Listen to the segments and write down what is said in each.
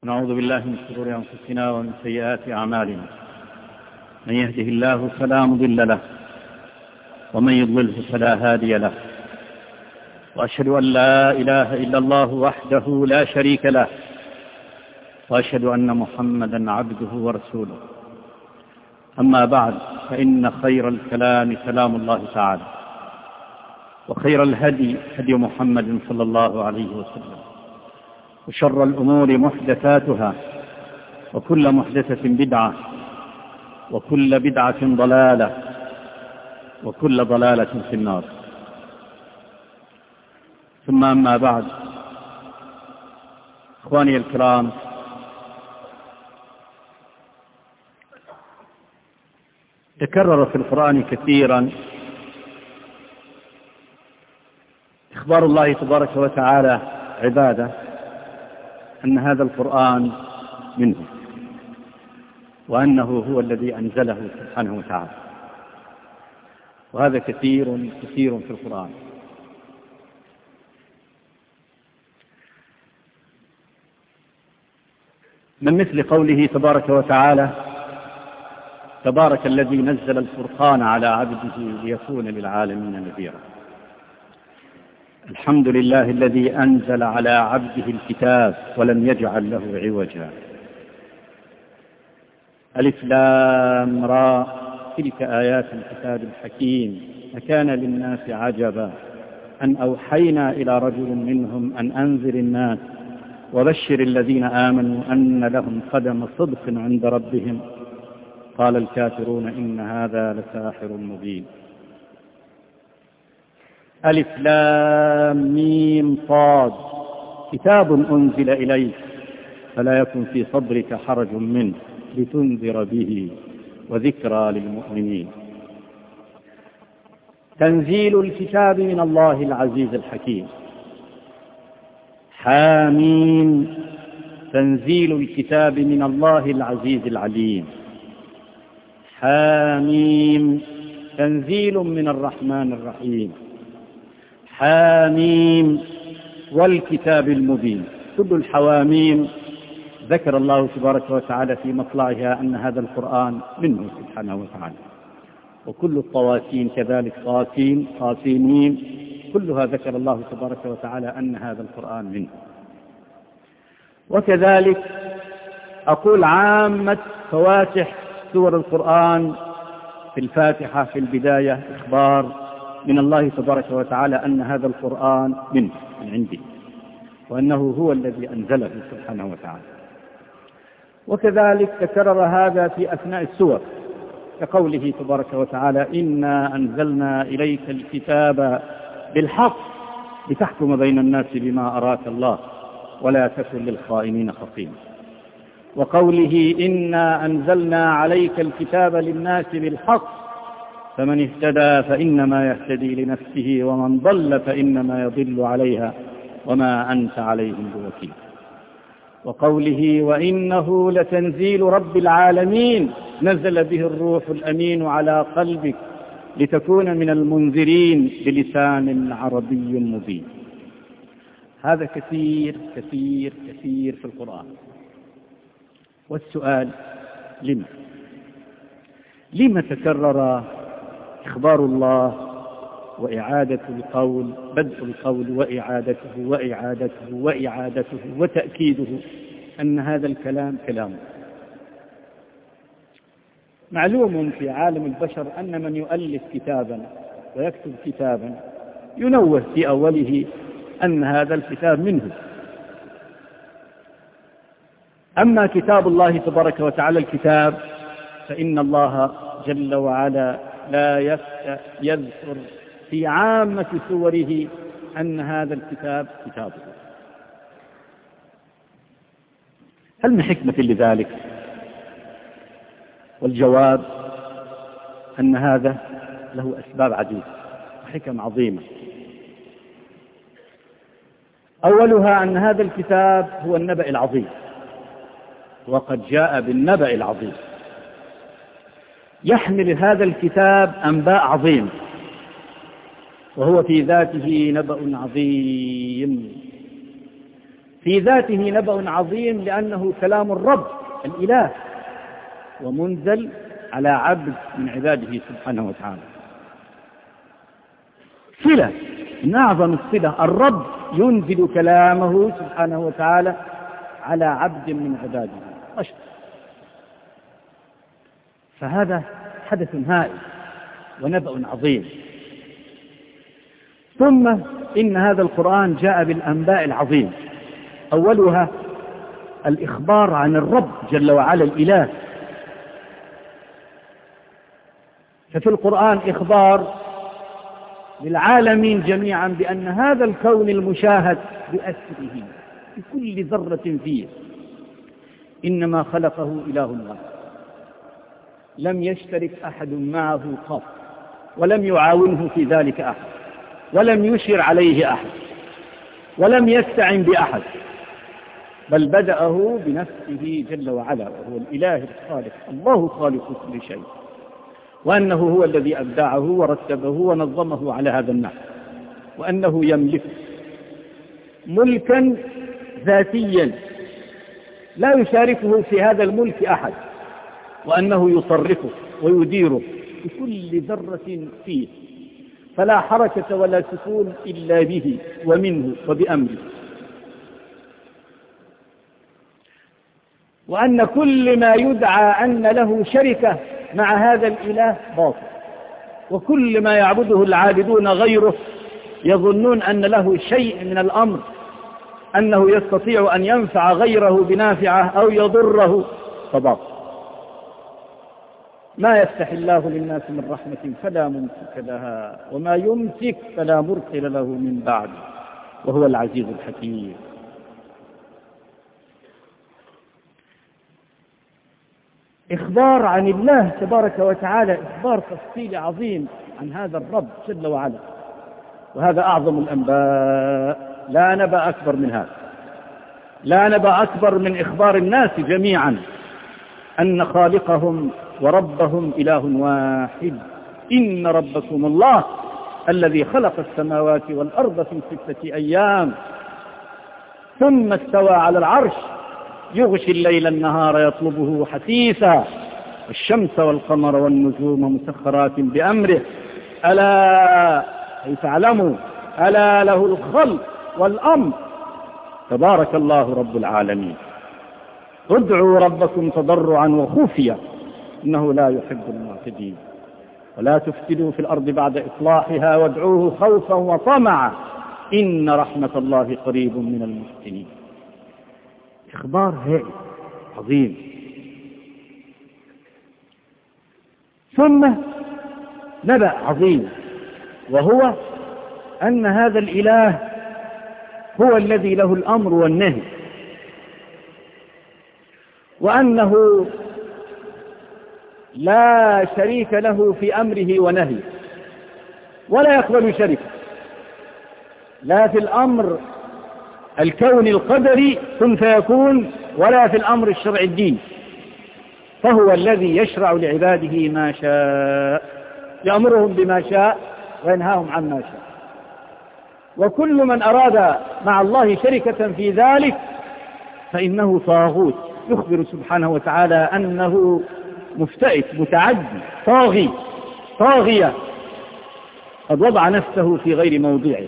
نعوذ بالله من شرور أنفسنا ومن سيئات أعمالنا. من يهده الله فلا مضل له ومن يضلله فلا هادي له، وأشهد أن لا إله إلا الله وحده لا شريك له، وأشهد أن محمدا عبده ورسوله. أما بعد، فإن خير الكلام كلام الله تعالى، وخير الهدي هدي محمد صلى الله عليه وسلم، وشر الأمور محدثاتها، وكل محدثة بدعة، وكل بدعة ضلالة، وكل ضلالة في النار. ثم أما بعد، إخواني الكرام، تكرر في القرآن كثيرا إخبار الله تبارك وتعالى عباده أن هذا القرآن منه، وأنه هو الذي أنزله سبحانه وتعالى، وهذا كثير كثير في القرآن. من مثل قوله تبارك وتعالى: تبارك الذي نزل الفرقان على عبده ليكون للعالمين نذيرا. الحمد لله الذي أنزل على عبده الكتاب ولم يجعل له عوجا. ألف لام را، تلك آيات الكتاب الحكيم. أكان للناس عجبا أن أوحينا إلى رجل منهم أن أنذر الناس وبشر الذين آمنوا أن لهم قدم صدق عند ربهم. قال الكافرون إن هذا لساحر مبين. ألف لام ميم صاد، كتاب أنزل إليك فلا يكن في صدرك حرج منه لتنذر به وذكرى للمؤمنين. تنزيل الكتاب من الله العزيز الحكيم. حامين، تنزيل الكتاب من الله العزيز العليم. حاميم، تنزيل من الرحمن الرحيم. حاميم، والكتاب المبين. كل الحواميم ذكر الله تبارك وتعالى في مطلعها أن هذا القرآن منه سبحانه وتعالى، وكل الطواسين كذلك، طاسين طاسيمين، كلها ذكر الله تبارك وتعالى أن هذا القرآن منه. وكذلك أقول عامة فواتح سور القرآن في الفاتحة في البداية إخبار من الله تبارك وتعالى أن هذا القرآن منه، من عنده، وأنه هو الذي أنزله سبحانه وتعالى. وكذلك تكرر هذا في أثناء السور، كقوله تبارك وتعالى: إنا أنزلنا إليك الكتاب بالحق لتحكم بين الناس بما أراك الله ولا تكن للخائنين خصيما. وقوله: إنا أنزلنا عليك الكتاب للناس بالحق فمن اهتدى فإنما يهتدي لنفسه ومن ضل فإنما يضل عليها وما أنت عليهم بوكيل. وقوله: وإنه لتنزيل رب العالمين نزل به الروح الأمين على قلبك لتكون من المنذرين بلسان عربي مبين. هذا كثير كثير كثير في القرآن. والسؤال: لما تكرر إخبار الله وإعادة القول، بدء القول وإعادته وإعادته وإعادته وتأكيده أن هذا الكلام كلامه؟ معلوم في عالم البشر أن من يؤلف كتابا ويكتب كتابا ينوه في أوله أن هذا الكتاب منه. أما كتاب الله تبارك وتعالى الكتاب، فإن الله جل وعلا لا يذكر في عامة سوره أن هذا الكتاب كتابه. هل من حكمة لذلك؟ والجواب أن هذا له أسباب عديدة وحكم عظيمة. أولها أن هذا الكتاب هو النبأ العظيم، وقد جاء بالنبأ العظيم. يحمل هذا الكتاب أنباء عظيمة، وهو في ذاته نبأ عظيم. في ذاته نبأ عظيم لأنه كلام الرب الإله ومنزل على عبد من عباده سبحانه وتعالى. صلة من أعظم الصلة، الرب ينزل كلامه سبحانه وتعالى على عبد من عباده بشر، فهذا حدث هائل ونبأ عظيم. ثم إن هذا القرآن جاء بالأنباء العظيم، أولها الإخبار عن الرب جل وعلا الإله. ففي القرآن إخبار للعالمين جميعا بأن هذا الكون المشاهد بأسره بكل ذرة فيه إنما خلقه إله واحد، لم يشترك أحد معه قط، ولم يعاونه في ذلك أحد، ولم يشر عليه أحد، ولم يستعن بأحد، بل بدأه بنفسه جل وعلا، وهو الإله الخالق، الله خالق كل شيء، وأنه هو الذي أبدعه ورتبه ونظمه على هذا النحو، وأنه يملك ملكا ذاتيا لا يشاركه في هذا الملك أحد، وأنه يصرفه ويديره بكل ذرة فيه، فلا حركة ولا سكون إلا به ومنه وبأمره، وأن كل ما يدعى أن له شركة مع هذا الإله باطل، وكل ما يعبده العابدون غيره يظنون أن له شيء من الأمر، أنه يستطيع أن ينفع غيره بنافعه أو يضره، فباطل. ما يفتح الله للناس من رحمة فلا ممسك لها، وما يمسك فلا مرسل له من بعد، وهو العزيز الحكيم. إخبار عن الله تبارك وتعالى، إخبار تفصيلي عظيم عن هذا الرب جل وعلا، وهذا أعظم الأنباء، لا نبأ أكبر من هذا، لا نبأ أكبر من إخبار الناس جميعا أن خالقهم وربهم إله واحد. إن ربكم الله الذي خلق السماوات والأرض في 6 أيام ثم استوى على العرش يغشي الليل النهار يطلبه حثيثا والشمس والقمر والنجوم مسخرات بأمره ألا أي تعلموا ألا له الخلق والأمر تبارك الله رب العالمين. ادعوا ربكم تضرعا وخفيا إنه لا يحب المعتدين ولا تفسدوا في الأرض بعد إصلاحها وادعوه خوفا وطمعا إن رحمة الله قريب من المحسنين. إخبار هائل عظيم. ثم نبأ عظيم، وهو أن هذا الإله هو الذي له الأمر والنهي، وأنه لا شريك له في أمره ونهيه، ولا يقبل شركه لا في الأمر الكون القدري كن فيكون ولا في الأمر الشرعي الدين، فهو الذي يشرع لعباده ما شاء، يأمرهم بما شاء وينهاهم عما شاء. وكل من أراد مع الله شركة في ذلك فإنه طاغوت، يخبر سبحانه وتعالى أنه مفتئت متعدي طاغية قد وضع نفسه في غير موضعه،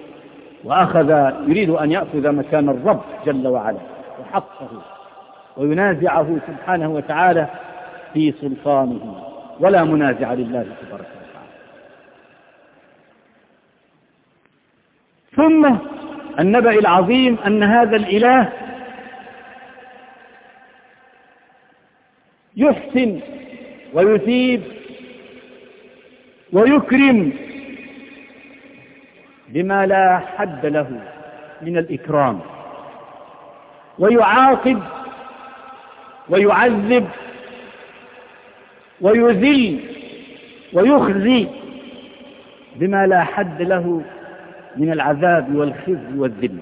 يريد أن يأخذ مكان الرب جل وعلا وحقه وينازعه سبحانه وتعالى في سلطانه، ولا منازع لله تبارك وتعالى. ثم النبأ العظيم أن هذا الإله يحسن ويثيب ويكرم بما لا حد له من الإكرام، ويعاقب ويعذب ويذل ويخزي بما لا حد له من العذاب والخزي والذل.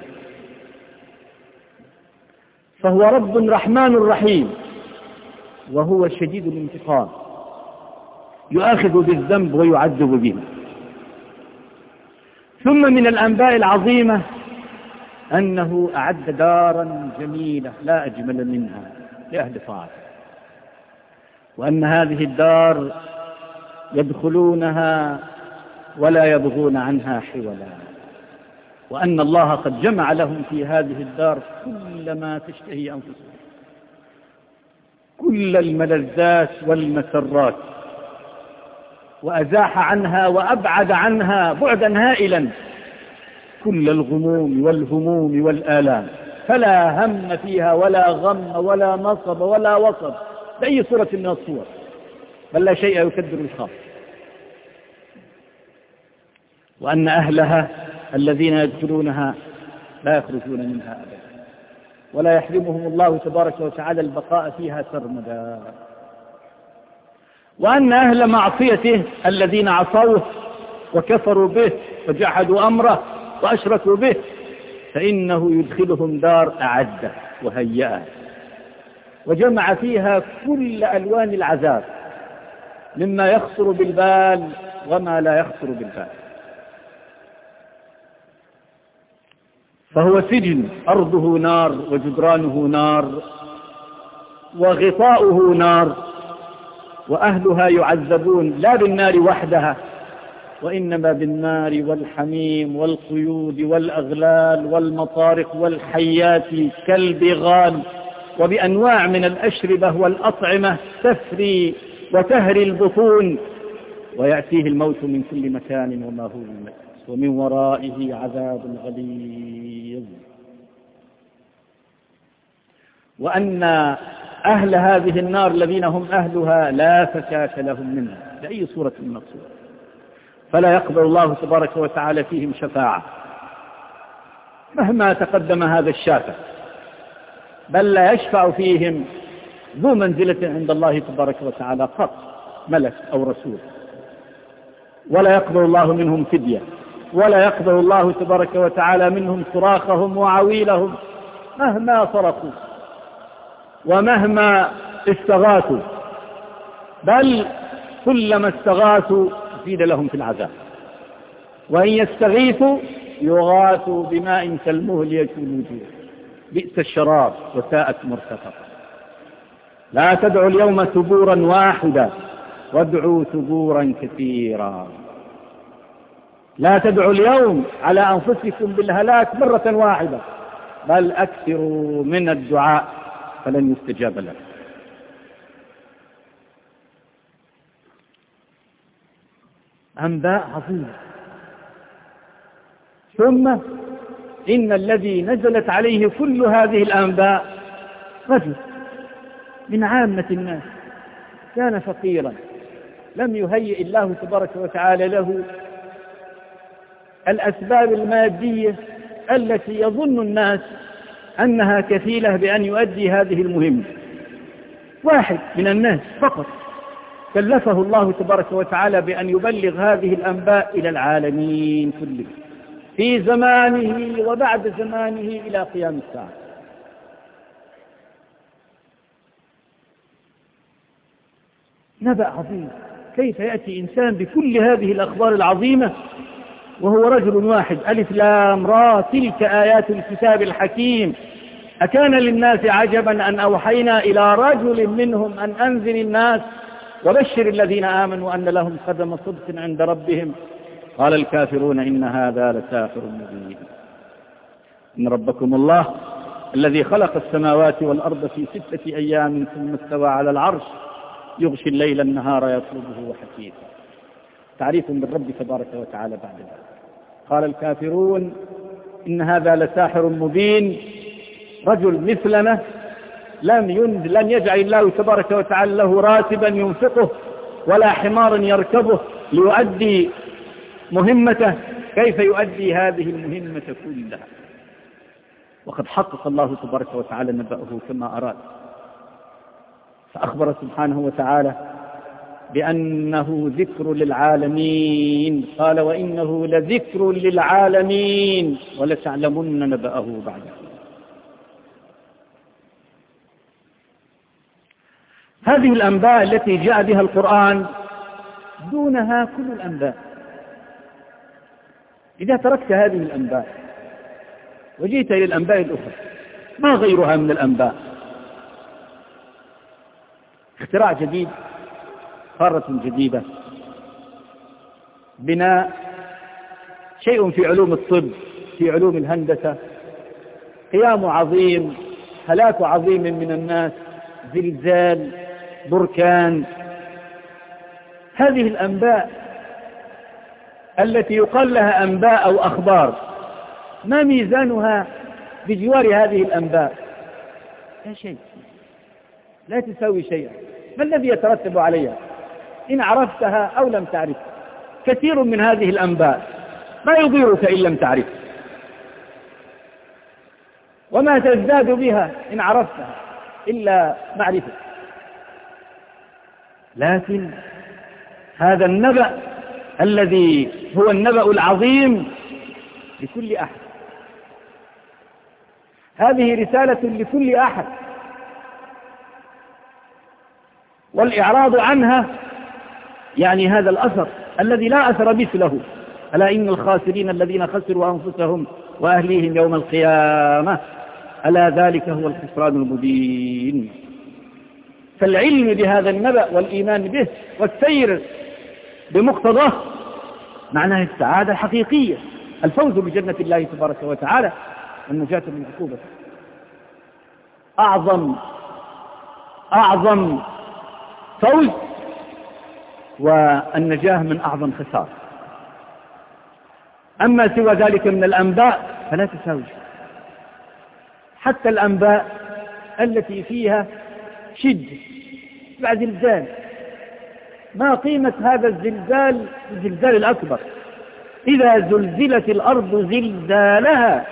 فهو رب رحمن رحيم، وهو شديد الانتقام، يؤاخذ بالذنب ويعذب به. ثم من الأنباء العظيمة أنه أعد دارا جميلة لا أجمل منها لأهل طاعته، وأن هذه الدار يدخلونها ولا يبغون عنها حولا، وأن الله قد جمع لهم في هذه الدار كل ما تشتهي أنفسهم، كل الملذات والمسرات، وأزاح عنها وأبعد عنها بعدا هائلا كل الغموم والهموم والآلام، فلا هم فيها ولا غم ولا نصب ولا وصب بأي صورة من الصور، بل لا شيء يكدر الخاص. وأن أهلها الذين يدخلونها لا يخرجون منها أبدا، ولا يحرمهم الله تبارك وتعالى البقاء فيها سرمدا. وأن أهل معصيته الذين عصوه وكفروا به وجحدوا أمره وأشركوا به فإنه يدخلهم دار أعده وهيئه، وجمع فيها كل ألوان العذاب مما يخطر بالبال وما لا يخطر بالبال. فهو سجن أرضه نار وجدرانه نار وغطاؤه نار، وأهلها يعذبون لا بالنار وحدها، وإنما بالنار والحميم والقيود والأغلال والمطارق والحيات كالبغال، وبأنواع من الأشربة والأطعمة تفري وتهري البطون، ويأتيه الموت من كل مكان وما هو الموت، ومن ورائه عذاب غليظ. وأن أهل هذه النار الذين هم أهلها لا فكاك لهم منها بأي صورة من الصور، فلا يقبل الله تبارك وتعالى فيهم شفاعة مهما تقدم هذا الشافع، بل لا يشفع فيهم ذو منزلة عند الله تبارك وتعالى قط ملك أو رسول، ولا يقبل الله منهم فدية، ولا يقبل الله تبارك وتعالى منهم صراخهم وعويلهم مهما صرخوا ومهما استغاثوا، بل كلما استغاثوا زيد لهم في العذاب، وإن يستغيثوا يغاثوا بماء كالمهل يشوي الوجوه، بئس الشراب وساءت مرتفقا. لا تدعوا اليوم ثبورا واحدا وادعوا ثبورا كثيرا. لا تدعوا اليوم على أنفسكم بالهلاك مرة واحدة، بل أكثروا من الدعاء فلن يستجاب لكم. أنباء عظيمة. ثم إن الذي نزلت عليه كل هذه الأنباء رجل من عامة الناس كان فقيرا، لم يهيئ الله تبارك وتعالى له الأسباب المادية التي يظن الناس أنها كفيلة بأن يؤدي هذه المهمة. واحد من الناس فقط كلفه الله تبارك وتعالى بأن يبلغ هذه الأنباء إلى العالمين كلهم في زمانه وبعد زمانه إلى قيام الساعة. نبأ عظيم، كيف يأتي إنسان بكل هذه الأخبار العظيمة وهو رجل واحد؟ ألف لام را تلك آيات الكتاب الحكيم. أكان للناس عجبا أن أوحينا إلى رجل منهم أن أنذر الناس وبشر الذين آمنوا أن لهم قدم صدق عند ربهم. قال الكافرون إن هذا لساحر مبين. إن ربكم الله الذي خلق السماوات والأرض في 6 أيام ثم استوى على العرش يغشي الليل النهار يطلبه حثيثا. تعريف بالرب تبارك وتعالى بعد ذلك. قال الكافرون إن هذا لساحر مبين. رجل مثلنا لن يجعل الله تبارك وتعالى له راتبا ينفقه ولا حمارا يركبه ليؤدي مهمته، كيف يؤدي هذه المهمة كلها؟ وقد حقق الله تبارك وتعالى نبأه كما أراد، فأخبر سبحانه وتعالى بأنه ذكر للعالمين. قال وإنه لذكر للعالمين ولتعلمن نبأه بعده. هذه الأنباء التي جاء بها القرآن دونها كل الأنباء. إذا تركت هذه الأنباء وجئت إلى الأنباء الأخرى ما غيرها من الأنباء، اختراع جديد، قارة جديدة، بناء، شيء في علوم الطب، في علوم الهندسة، قيام عظيم، هلاك عظيم من الناس، زلزال، بركان. هذه الأنباء التي يقال لها أنباء أو أخبار، ما ميزانها بجوار هذه الأنباء؟ لا شيء، لا تساوي شيئا. ما الذي يترتب عليها إن عرفتها أو لم تعرفها؟ كثير من هذه الأنباء ما يضيرك إن لم تعرفها، وما تزداد بها إن عرفتها إلا معرفة. لكن هذا النبأ الذي هو النبأ العظيم لكل أحد، هذه رسالة لكل أحد، والإعراض عنها يعني هذا الأثر الذي لا أثر مثله. ألا إن الخاسرين الذين خسروا أنفسهم وأهليهم يوم القيامة، ألا ذلك هو الخسران المبين. فالعلم بهذا النبأ والإيمان به والسير بمقتضاه معناه السعادة الحقيقية، الفوز بجنة الله تبارك وتعالى والنجاة من عقوبته. أعظم فوز والنجاة من أعظم خسارة. أما سوى ذلك من الأنباء فلا تساوي، حتى الأنباء التي فيها شدة بعد زلزال، ما قيمة هذا الزلزال الزلزال الأكبر؟ إذا زلزلت الأرض زلزالها،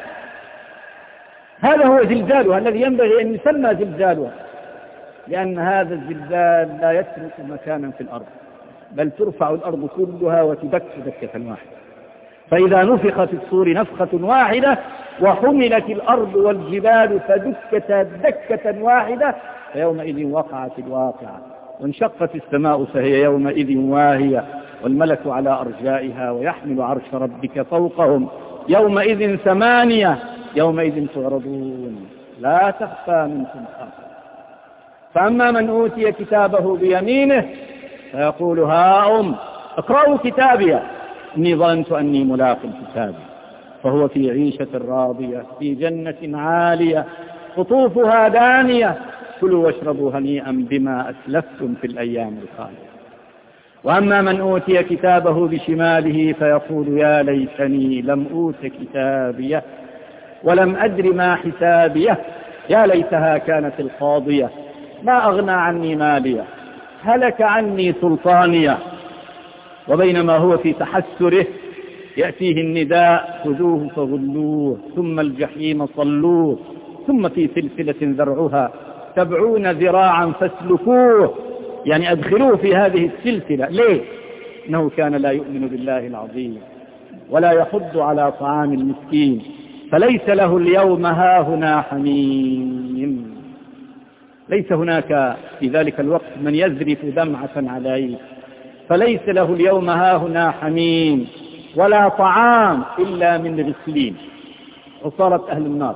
هذا هو زلزالها الذي ينبغي أن يسمى زلزالها، لأن هذا الزلزال لا يترك مكانا في الأرض، بل ترفع الأرض كلها وتدك دكة واحدة. فإذا نفخ في الصور نفخة واحدة وحملت الأرض والجبال فدكتا دكة واحدة فيومئذ وقعت الواقعة، وانشقت السماء فهي يومئذ واهية، والملك على أرجائها ويحمل عرش ربك فوقهم يومئذ ثمانية، يومئذ تعرضون لا تخفى منكم خافية. فأما من أوتي كتابه بيمينه فيقول هاؤم اقرأوا كتابي إني ظننت أني ملاق كتابي، فهو في عيشة راضية في جنة عالية قطوفها دانية، كلوا واشربوا هنيئا بما أسلفتم في الأيام الخالية. وأما من أوتي كتابه بشماله فيقول يا ليتني لم أوت كتابيه ولم أدر ما حسابيه، يا ليتها كانت القاضية ما أغنى عني ماليه هلك عني سلطانيه. وبينما هو في تحسره يأتيه النداء خذوه فغلوه ثم الجحيم صلوه ثم في سلسلة ذرعها 70 ذراعا فاسلكوه، يعني أدخلوه في هذه السلسلة. ليه؟ إنه كان لا يؤمن بالله العظيم ولا يحض على طعام المسكين، فليس له اليوم هاهنا حميم. ليس هناك في ذلك الوقت من يذرف دمعة عليه، فليس له اليوم هاهنا حميم ولا طعام إلا من غسلين، عصارة أهل النار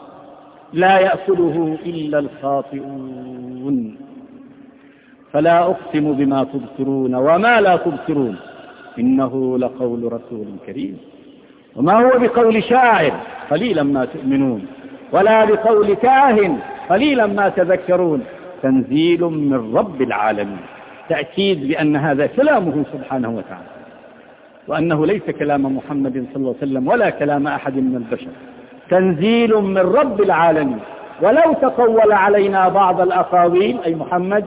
لا يأكله إلا الخاطئون. فلا أقسم بما تبصرون وما لا تبصرون إنه لقول رسول كريم، وما هو بقول شاعر قليلا ما تؤمنون ولا بقول كاهن قليلا ما تذكرون، تنزيل من رب العالمين. تأكيد بأن هذا كلامه سبحانه وتعالى، وأنه ليس كلام محمد صلى الله عليه وسلم ولا كلام أحد من البشر، تنزيل من رب العالمين. ولو تقول علينا بعض الأقاويل أي محمد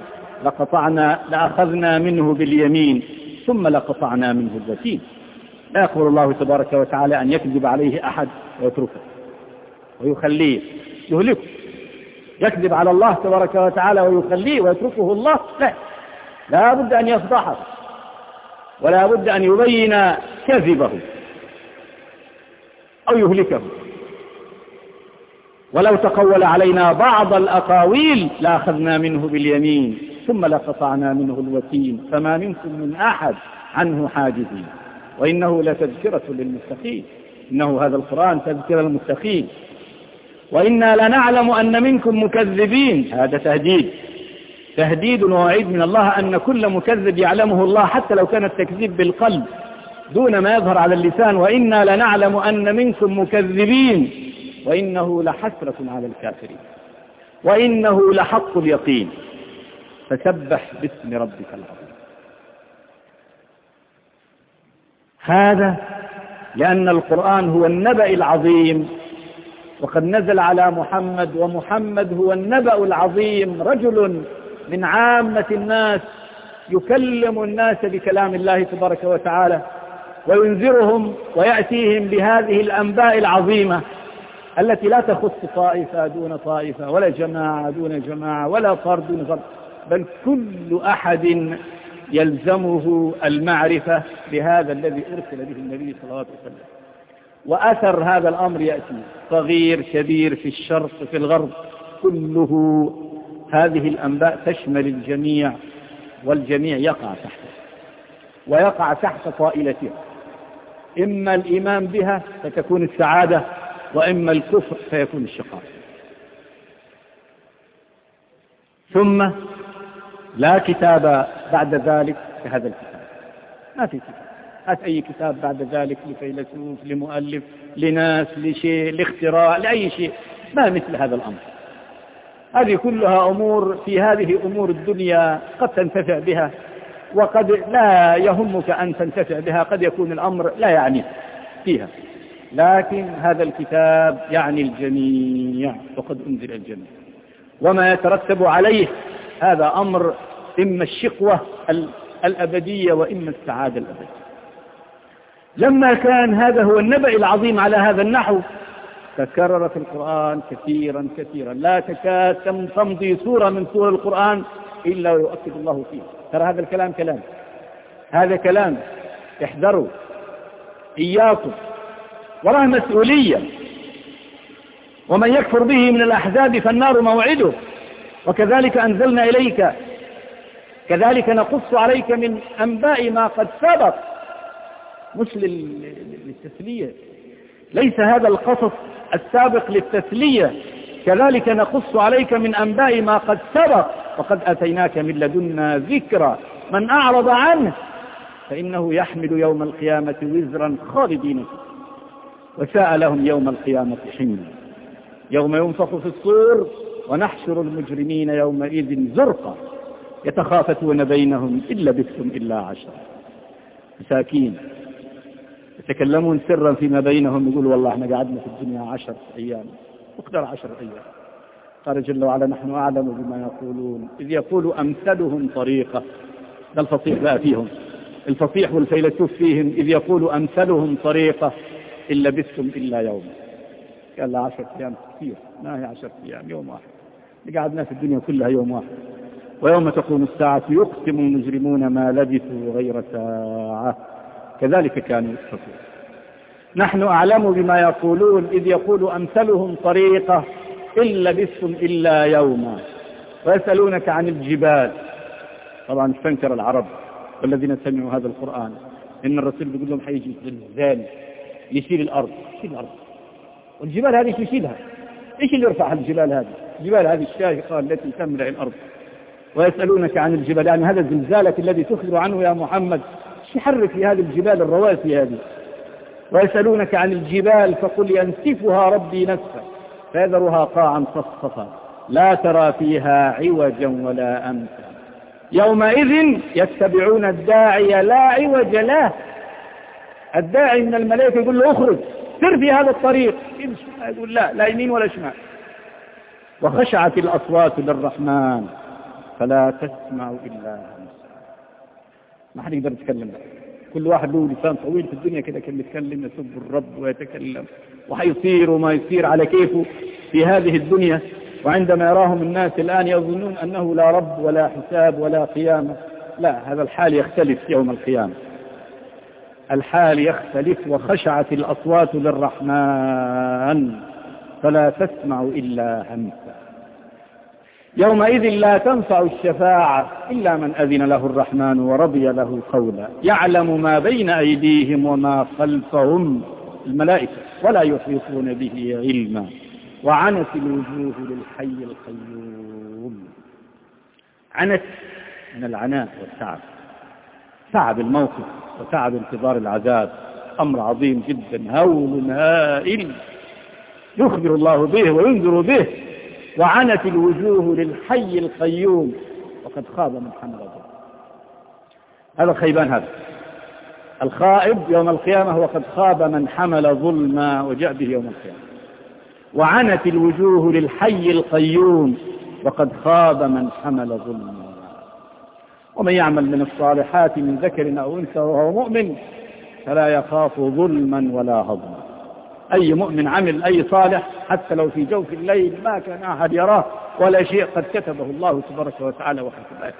لأخذنا منه باليمين ثم لقطعنا منه الوتين. لا يقول الله تبارك وتعالى أن يكذب عليه أحد ويتركه ويخليه يهلكه، يكذب على الله تبارك وتعالى ويخليه ويتركه الله، لا بد أن يفضحه ولا بد أن يبين كذبه أو يهلكه. ولو تقول علينا بعض الأقاويل لأخذنا منه باليمين ثم لقطعنا منه الوتين فما منكم من أحد عنه حاجزين، وإنه لتذكرة للمتقين. إنه هذا القرآن تذكرة للمتقين. وإنا لنعلم أن منكم مكذبين، هذا تهديد ووعيد من الله أن كل مكذب يعلمه الله حتى لو كان التكذيب بالقلب دون ما يظهر على اللسان. وإنا لنعلم أن منكم مكذبين وإنه لحسرة على الكافرين وإنه لحق اليقين فسبح باسم ربك العظيم. هذا لأن القرآن هو النبأ العظيم، وقد نزل على محمد، ومحمد هو النبأ العظيم، رجل من عامة الناس يكلم الناس بكلام الله تبارك وتعالى وينذرهم ويأتيهم بهذه الأنباء العظيمة التي لا تخص طائفة دون طائفة ولا جماعة دون جماعة ولا فرد دون فرد، بل كل أحد يلزمه المعرفة بهذا الذي أرسل به النبي صلى الله عليه وسلم. وأثر هذا الأمر يأتي صغير كبير في الشرق في الغرب، كله هذه الأنباء تشمل الجميع، والجميع يقع تحته ويقع تحت طائلتها، إما الإيمان بها فتكون السعادة، وإما الكفر فيكون الشقاء. ثم لا كتاب بعد ذلك كهذا الكتاب، ما في كتاب، هات أي كتاب بعد ذلك لفيلسوف لمؤلف لناس لشيء لاختراع لأي شيء، ما مثل هذا الأمر. هذه كلها أمور، في هذه أمور الدنيا قد تنتفع بها وقد لا يهمك أن تنتفع بها، قد يكون الأمر لا يعني فيها، لكن هذا الكتاب يعني الجميع وقد أنزل الجميع، وما يترتب عليه هذا أمر إما الشقوة الأبدية وإما السعادة الأبدية. لما كان هذا هو النبأ العظيم على هذا النحو تكرر في القرآن كثيرا كثيرا، لا تكاد تمضي سورة من سور القرآن إلا ويؤكد الله فيه. ترى هذا الكلام هذا كلام احذروا إياكم، وراه مسؤولية، ومن يكفر به من الأحزاب فالنار موعده، وكذلك أنزلنا إليك كذلك نقص عليك من أنباء ما قد سبق، مش للتسلية، ليس هذا القصص السابق للتسلية، كذلك نقص عليك من أنباء ما قد سبق وقد أتيناك من لدنا ذكرى، من أعرض عنه فإنه يحمل يوم القيامة وزرا خالدين فيه وساء لهم يوم القيامة حملا، يوم ينفخ في الصور ونحشر المجرمين يومئذ زرقا يتخافتون بينهم إن لبثتم إلا 10. مساكين يتكلمون سرا فيما بينهم، يقول والله احنا قعدنا في الدنيا 10 أيام، مقدر 10 أيام. قال جل وعلا نحن أعلم بما يقولون إذ يقول أمثلهم طريقة. ده الفصيح بقى فيهم، الفصيح والفيلسوف فيهم، إذ يقول أمثلهم طريقة إن لبثتم إلا يوم. قال 10 أيام كثير، ما هي 10 أيام، يوم واحد. قعدنا في الدنيا كلها يوم واحد. ويوم تقوم الساعة يقسم المجرمون ما لبثوا غير ساعة، كذلك كانوا يؤفكون. نحن أعلم بما يقولون إذ يقول أمثلهم طريقة إن لبثتم إلا يوما ويسألونك عن الجبال. طبعا استنكر العرب والذين سمعوا هذا القرآن إن الرسول بيقول لهم حيجي زلزال يشيل الأرض، والجبال هذه يشيلها، إيش اللي يرفع الجبال هذه؟ الجبال هذه الشاهقة التي تملأ الأرض. ويسألونك عن الجبال، يعني هذا الزلزال الذي تخبر عنه يا محمد، ايش يحرك في هذه الجبال الرواسي هذه؟ ويسألونك عن الجبال فقل ينسفها ربي نسفا فيذرها قاعا صفصفا لا ترى فيها عوجا ولا أمتا يومئذ يتبعون الداعي لا عوج له. الداعي من الملائكة يقول له اخرج سر في هذا الطريق، يقول لا يمين ولا شمال. وخشعت الأصوات للرحمن فلا تسمع إلا همسا. ما حد يقدر يتكلم، كل واحد له لسان طويل في الدنيا كده كان يتكلم يسب الرب ويتكلم وحيصير وما يصير على كيفه في هذه الدنيا. وعندما يراهم الناس الآن يظنون أنه لا رب ولا حساب ولا قيامة، لا، هذا الحال يختلف يوم القيامة، الحال يختلف. وخشعت الأصوات للرحمن فلا تسمع إلا همسا يومئذ لا تنفع الشفاعة إلا من أذن له الرحمن ورضي له قولا يعلم ما بين أيديهم وما خلفهم الملائكة ولا يحيطون به علما وعنت الوجوه للحي القيوم. عنت من العناء والتعب، تعب الموقف وتعب انتظار العذاب، أمر عظيم جدا، هول هائل يخبر الله به وينذر به. وعنت الوجوه للحي القيوم وقد خاب من حمل ظلم. هذا خيبان، هذا الخائب يوم القيامة وقد خاب من حمل ظلما وجاء به يوم القيامة. وعنت الوجوه للحي القيوم وقد خاب من حمل ظلما. ومن يعمل من الصالحات من ذكر أو أنثى وهو مؤمن فلا يخاف ظلما ولا هضما. أي مؤمن عمل أي صالح حتى لو في جوف الليل ما كان أحد يراه ولا شيء، قد كتبه الله تبارك وتعالى وحسبه،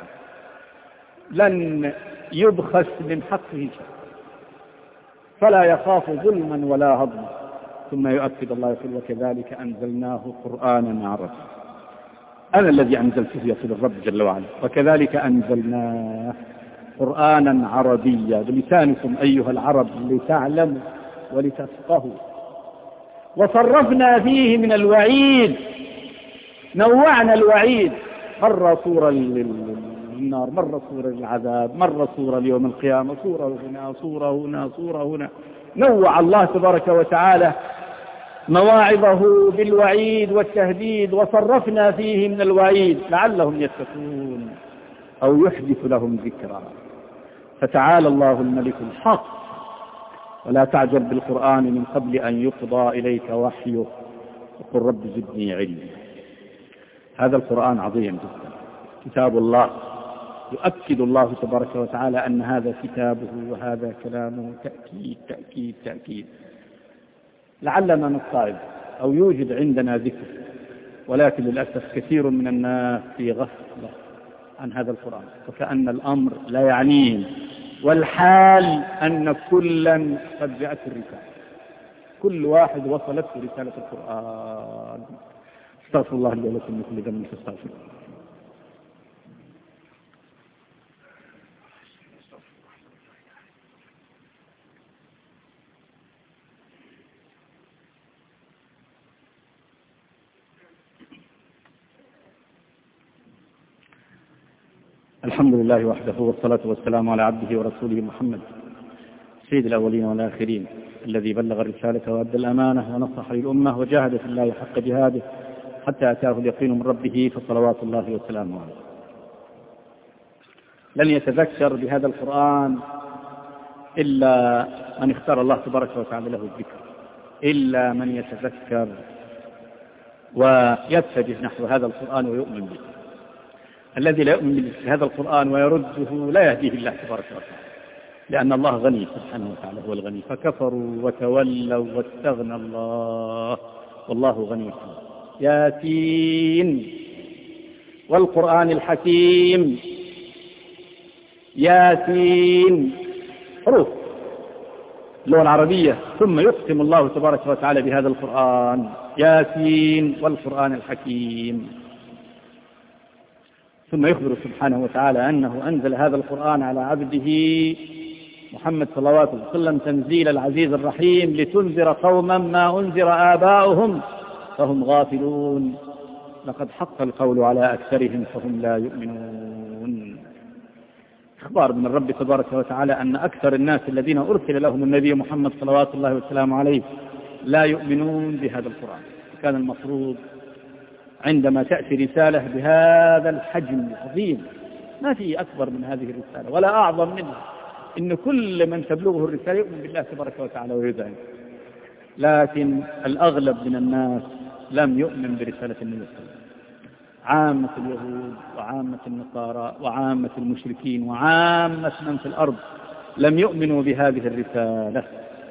لن يبخس من حقه شيء، فلا يخاف ظلما ولا هضما. ثم يؤكد الله يقول وكذلك أنزلناه قرآنا عربيا. أنا الذي أنزلته يقول الرب جل وعلا، وكذلك أنزلناه قرآنا عربيا بلسانكم أيها العرب لتعلموا ولتفقهوا. وصرفنا فيه من الوعيد، نوعنا الوعيد، مرة صورة للنار، مرة صورة للعذاب، مرة صورة ليوم القيامة، صورة هنا صورة هنا صورة هنا. نوع الله تبارك وتعالى مواعظه بالوعيد والتهديد، وصرفنا فيه من الوعيد لعلهم يتقون أو يحدث لهم ذكرا. فتعالى الله الملك الحق، ولا تعجل بالقرآن من قبل أن يقضى إليك وحيه، وقل رب زدني علما. هذا القرآن عظيم جدا، كتاب الله، يؤكد الله تبارك وتعالى أن هذا كتابه وهذا كلامه، تأكيد تأكيد تأكيد. لعلنا نستعد أو يوجد عندنا ذكر، ولكن للأسف كثير من الناس في غفلة عن هذا القرآن، وكأن الأمر لا يعنيهم، والحال أن كلا قد جاءته الرسالة، كل واحد وصلته رسالة القرآن. استغفر الله لي ولكم من كل ذنب فاستغفروه. الحمد لله وحده، والصلاة والسلام على عبده ورسوله محمد سيد الأولين والآخرين، الذي بلغ الرسالة وأدى الأمانة ونصح للأمة وجاهد في الله حق جهاده حتى أتاه اليقين من ربه، فصلوات الله وسلامه عليه. لن يتذكر بهذا القرآن إلا من اختار الله تبارك وتعالى له الذكر، إلا من يتذكر ويتجه نحو هذا القرآن ويؤمن به. الذي لا يؤمن بهذا القرآن ويرده لا يهديه الله تبارك وتعالى، لأن الله غني سبحانه وتعالى، هو الغني. فكفروا وتولوا واستغنى الله، والله غني. ياسين والقرآن الحكيم. ياسين حروف اللغة العربية، ثم يقسم الله تبارك وتعالى بهذا القرآن. ياسين والقرآن الحكيم. ثم يخبر سبحانه وتعالى أنه أنزل هذا القرآن على عبده محمد صلى الله عليه وسلم تنزيل العزيز الرحيم، لتنذر قوما ما أنذر آباؤهم فهم غافلون، لقد حق القول على أكثرهم فهم لا يؤمنون. إخبار من الرب تبارك وتعالى أن أكثر الناس الذين أرسل لهم النبي محمد صلوات الله وسلامه عليه لا يؤمنون بهذا القرآن. كان المفروض عندما تأتي رسالة بهذا الحجم العظيم، ما في أكبر من هذه الرسالة ولا أعظم منها، إن كل من تبلغه الرسالة يؤمن بالله تبارك وتعالى ويدعي. لكن الأغلب من الناس لم يؤمن برسالة النبي صلى الله عليه وسلم. عامة اليهود وعامة النصارى وعامة المشركين وعامة من في الأرض لم يؤمنوا بهذه الرسالة.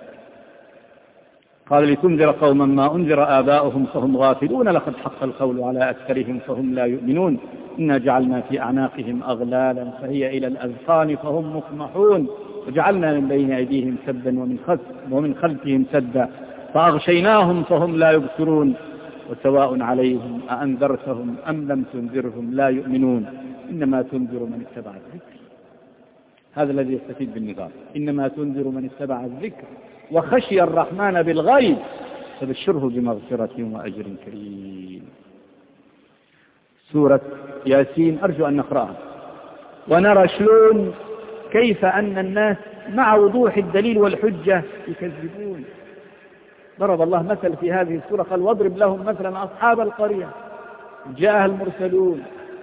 قال لتنذر قوما ما أنذر آباؤهم فهم غافلون، لقد حق القول على أكثرهم فهم لا يؤمنون. إنا جعلنا في أعناقهم أغلالا فهي إلى الأذقان فهم مقمحون، وجعلنا من بين أيديهم سدا ومن خلفهم سدا فأغشيناهم فهم لا يبصرون، وسواء عليهم أأنذرتهم أم لم تنذرهم لا يؤمنون، إنما تنذر من اتبع الذكر. هذا الذي يستفيد بالنظام، إنما تنذر من اتبع الذكر وخشي الرحمن بالغيب فبشره بمغفرة وأجر كريم. سورة ياسين أرجو أن نقرأها ونرى شلون كيف أن الناس مع وضوح الدليل والحجة يكذبون. ضرب الله مثل في هذه السورة قال واضرب لهم مثلا أصحاب القرية جاءها المرسلون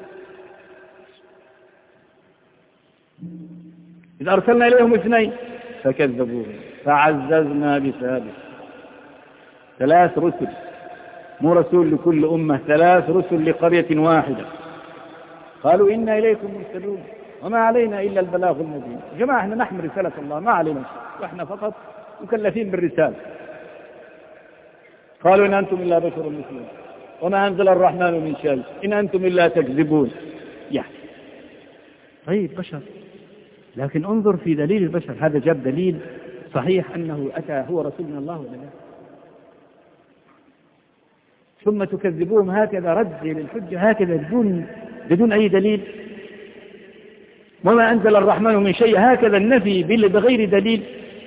إذ أرسلنا إليهم 2 فكذبوه فعززنا بثالث. 3 رسل، مو رسول لكل أمة، 3 رسل لقرية واحدة. قالوا إنا إليكم مرسلون وما علينا إلا البلاغ المبين. يا جماعة احنا نحمل رسالة الله، ما علينا، واحنا فقط مكلفين بالرسالة. قالوا إن أنتم إلا بشر مثلنا وما أنزل الرحمن من شيء إن أنتم إلا تكذبون. يعني طيب بشر، لكن انظر في دليل البشر، هذا جاب دليل صحيح أنه أتى هو رسول من الله ولا لا؟ ثم تكذبوهم هكذا رد للحجة هكذا بدون أي دليل. وما أنزل الرحمن من شيء هكذا النفي بغير دليل.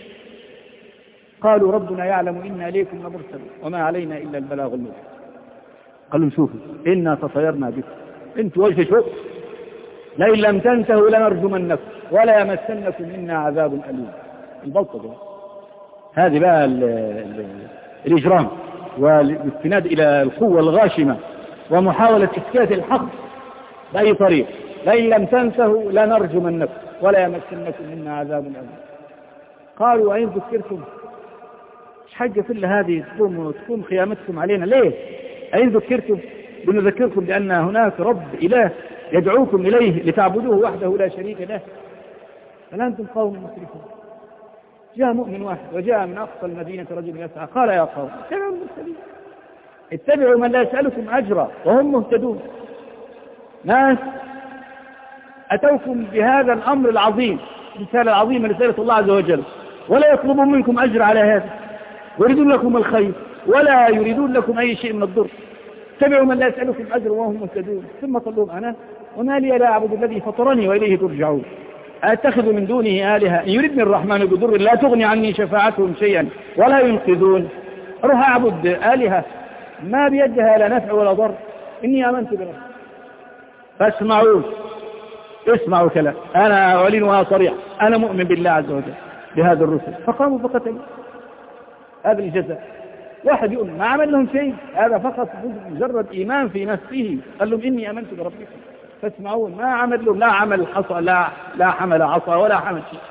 قالوا ربنا يعلم إنا إليكم لمرسلون وما علينا إلا البلاغ المبين. قالوا شوفوا إنا تطيرنا بكم انتوا وجه شوف لئن لم تنتهوا لنرجمنكم ولا يمسنكم منا عذاب أليم. البلطجة هذه بقى الإجرام والاستناد إلى القوة الغاشمة ومحاولة إسكات الحق بأي طريق. لئن لم تنتهوا لنرجمنكم ولا يمسنكم منا عذاب أليم. قالوا وإن ذكرتم مش حاجة كل هذه تقوم خيامتكم علينا ليه؟ أين ذكرتم؟ بنذكركم بأن هناك رب إله يدعوكم إليه لتعبدوه وحده لا شريك له. فلا أنتم قوم مسرفون. جاء مؤمن واحد وجاء من أقصى المدينة رجل يسعى قال يا قوم اتبعوا المرسلين اتبعوا من لا يسألكم أجرا وهم مهتدون. ناس أتوكم بهذا الأمر العظيم، رسالة عظيمة رسالة الله عز وجل، ولا يطلبون منكم أجر على هذا، ويريدون لكم الخير ولا يريدون لكم أي شيء من الضر. اتبعوا من لا يسألكم أجر وهم مهتدون. ثم قالوا أنا وما لي لا أعبد الذي فطرني وإليه ترجعون. أتخذ من دونه آلهة إن يردني الرحمن بضر لا تغني عني شفاعتهم شيئا ولا ينقذون. أروح أعبد آلهة ما بيدها لا نفع ولا ضر. إني آمنت بربي فاسمعوا اسمعوا كلام أنا أعلن وأنا صريح أنا مؤمن بالله عز وجل بهذا الرسل. فقاموا فقتلوا. هذا الجزاء. واحد يقول ما عمل لهم شيء، هذا فقط مجرد إيمان في نفسه. قال لهم إني آمنت بربكم فاسمعون. ما عمل لهم لا عمل حصى لا حمل عصا ولا حمل شيء.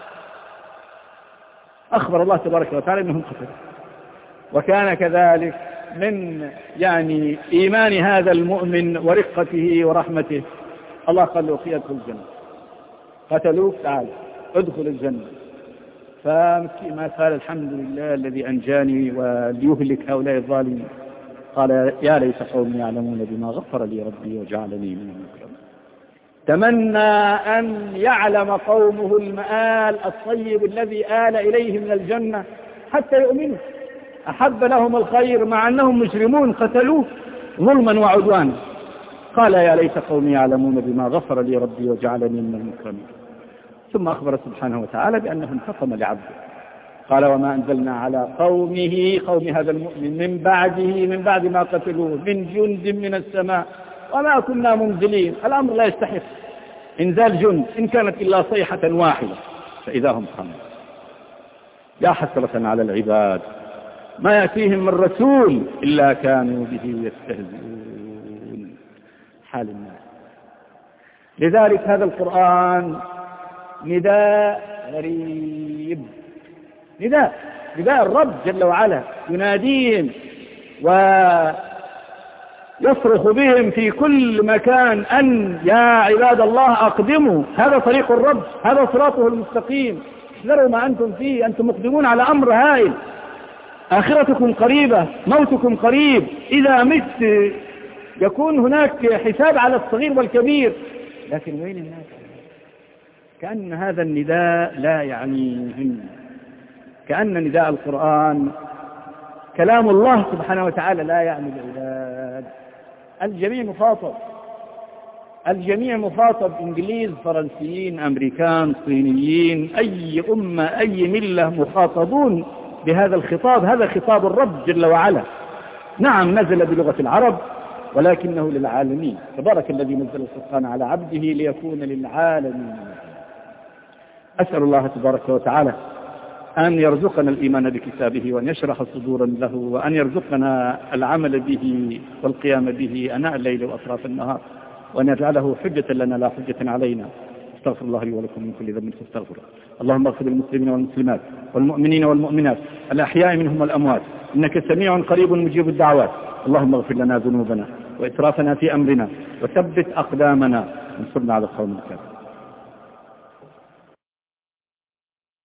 أخبر الله تبارك وتعالى أنهم قتلوا. وكان كذلك من يعني إيمان هذا المؤمن ورقته ورحمته. الله قال له ادخل الجنة. قتلوك تعال ادخل الجنة. فمسكين ما قال الحمد لله الذي أنجاني وليهلك هؤلاء الظالمين. قال يا ليت قومي يعلمون بما غفر لي ربي وجعلني من المكرمين. تمنى أن يعلم قومه المآل الطيب الذي آل إليه من الجنة حتى يؤمنوا. أحب لهم الخير مع أنهم مجرمون قتلوه ظلما وعدوانا. قال يا ليت قومي يعلمون بما غفر لي ربي وجعلني من المكرمين. ثم أخبر سبحانه وتعالى بأنه انتقم لعبده. قال وما أنزلنا على قومه قوم هذا المؤمن من بعده من بعد ما قتلوه من جند من السماء وما كنا منزلين. الأمر لا يستحق إنزال جند إن كانت إلا صيحة واحدة فإذا هم خامون. يا حسرة على العباد ما يأتيهم من رسول إلا كانوا به يستهزئون. حال الناس. لذلك هذا القرآن نداء غريب. نداء الرب جل وعلا يناديهم ويصرخ بهم في كل مكان أن يا عباد الله أقدموا. هذا طريق الرب، هذا صراطه المستقيم. احذروا ما أنتم فيه، أنتم مقدمون على أمر هائل. آخرتكم قريبة، موتكم قريب. إذا مت يكون هناك حساب على الصغير والكبير. لكن وين الناس؟ كأن هذا النداء لا يعنيهم. كأن نداء القرآن كلام الله سبحانه وتعالى لا يعني العباد. الجميع مخاطب. إنجليز، فرنسيين، أمريكان، صينيين، أي أمة، أي ملة مخاطبون بهذا الخطاب. هذا خطاب الرب جل وعلا، نعم نزل بلغة العرب ولكنه للعالمين. تبارك الذي نزل القرآن على عبده ليكون للعالمين. أسأل الله تبارك وتعالى أن يرزقنا الإيمان بكتابه، وأن يشرح صدورا له، وأن يرزقنا العمل به والقيام به أناء الليل وأطراف النهار، وأن يجعله حجة لنا لا حجة علينا. استغفر الله لي ولكم من كل ذنب فاستغفره. اللهم اغفر للمسلمين والمسلمات والمؤمنين والمؤمنات الأحياء منهم والأموات، إنك سميع قريب مجيب الدعوات. اللهم اغفر لنا ذنوبنا وإسرافنا في أمرنا، وثبت أقدامنا، وانصرنا على القوم الكافرين.